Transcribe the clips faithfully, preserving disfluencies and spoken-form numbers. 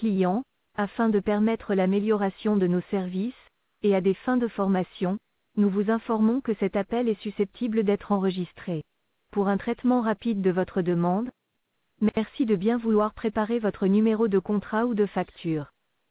clients, afin de permettre l'amélioration de nos services, et à des fins de formation, nous vous informons que cet appel est susceptible d'être enregistré. Pour un traitement rapide de votre demande, merci de bien vouloir préparer votre numéro de contrat ou de facture.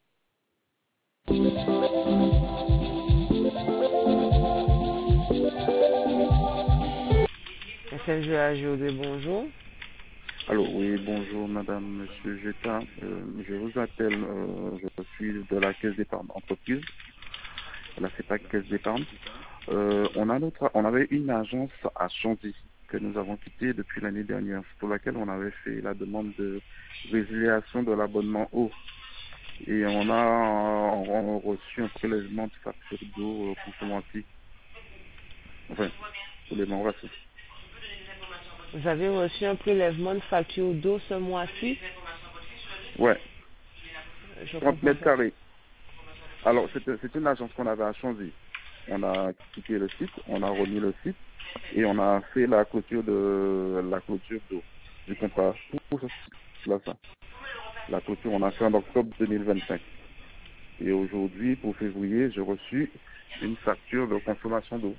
S N G A G O D, bonjour. Allô, oui, bonjour madame, monsieur Jeta. Euh, je vous appelle, euh, je suis de la caisse d'épargne entreprise. La CEPAC caisse d'épargne. Euh, on, a notre, on avait une agence à Chanzy que nous avons quittée depuis l'année dernière, pour laquelle on avait fait la demande de résiliation de l'abonnement eau. Et on a on, on reçu un prélèvement de facture d'eau euh, pour ce mois-ci. Enfin, pour les mois ci. Vous avez reçu un prélèvement de facture d'eau ce mois-ci? Ouais. Je trente comprends mètres pas. carrés. Alors, c'est une agence qu'on avait à Chanzy. On a quitté le site, on a remis le site et on a fait la clôture de la clôture d'eau du contrat pour ce site-là, ça. La clôture, on a fait en octobre deux mille vingt-cinq. Et aujourd'hui, pour février, j'ai reçu une facture de consommation d'eau.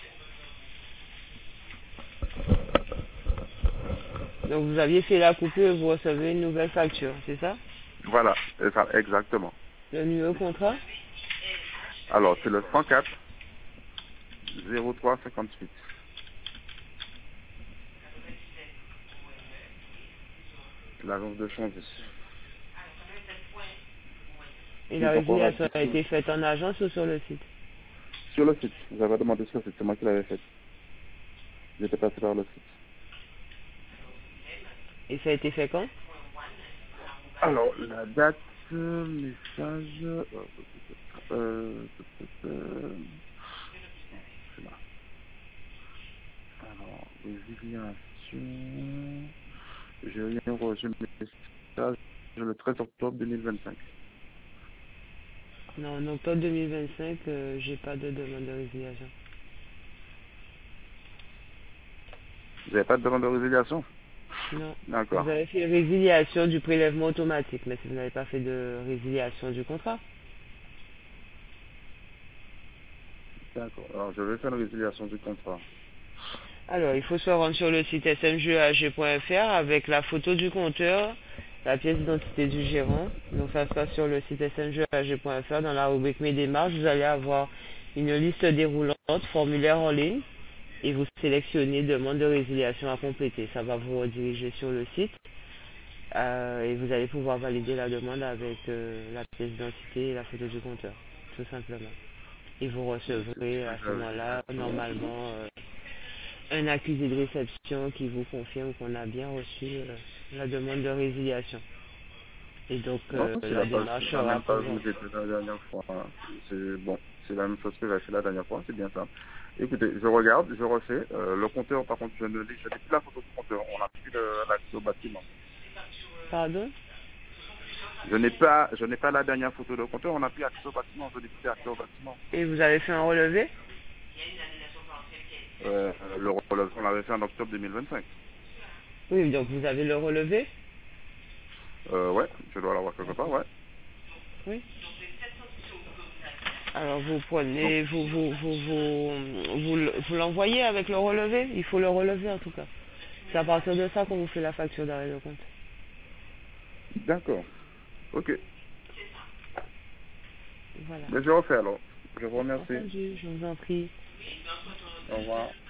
Donc vous aviez fait la coupure et vous recevez une nouvelle facture, c'est ça? Voilà, c'est ça, exactement. Le numéro contrat? Alors, c'est le cent quatre zéro trois cinquante-huit. L'agence de Chanzy. Et la résiliation a été faite en agence ou sur le site? Sur le site. Vous avez demandé sur le site, c'est moi qui l'avais fait. J'étais passé par le site. Et ça a été fait quand? Alors, la date, euh, message... Euh, euh, euh, c'est là. Alors, résiliation... J'ai rien reçu le message le treize octobre deux mille vingt-cinq. Non, en octobre deux mille vingt-cinq, euh, j'ai pas de demande de résiliation. Vous n'avez pas de demande de résiliation? Non. D'accord. Vous avez fait résiliation du prélèvement automatique, mais vous n'avez pas fait de résiliation du contrat. D'accord. Alors, je vais faire une résiliation du contrat. Alors, il faut se rendre sur le site S M G A G point F R avec la photo du compteur, la pièce d'identité du gérant. Donc, ça se passe sur le site S M G A G point F R. Dans la rubrique Mes démarches, vous allez avoir une liste déroulante, formulaire en ligne, et vous sélectionnez demande de résiliation à compléter. Ça va vous rediriger sur le site. Euh, et vous allez pouvoir valider la demande avec euh, la pièce d'identité et la photo du compteur, tout simplement. Et vous recevrez à ce moment-là, normalement, euh, un accusé de réception qui vous confirme qu'on a bien reçu euh, la demande de résiliation. Et donc, Non, euh, c'est la la, page, démarche la sera même page où pour... j'étais la dernière fois. C'est bon, c'est la même chose que j'avais fait la dernière fois, c'est bien ça. Écoutez, je regarde, je refais. Euh, le compteur, par contre, je ne lis, je n'ai plus la photo du compteur. On n'a plus l'accès au bâtiment. Pardon? Je n'ai pas, je n'ai pas la dernière photo de compteur. On n'a plus accès au bâtiment. Je n'ai plus accès au bâtiment. Et vous avez fait un relevé? Euh, le relevé, on l'avait fait en octobre deux mille vingt-cinq. Oui, donc vous avez le relevé? Euh, ouais, je dois l'avoir quelque part, ouais. Oui. Alors vous prenez, vous, vous, vous, vous, vous, le- vous l'envoyez avec le relevé? Il faut le relever en tout cas. C'est à partir de ça qu'on vous fait la facture d'arrêt de compte. D'accord. Ok. Voilà. Mais je refais alors. Je vous remercie. Entendu, je vous en prie. Au revoir.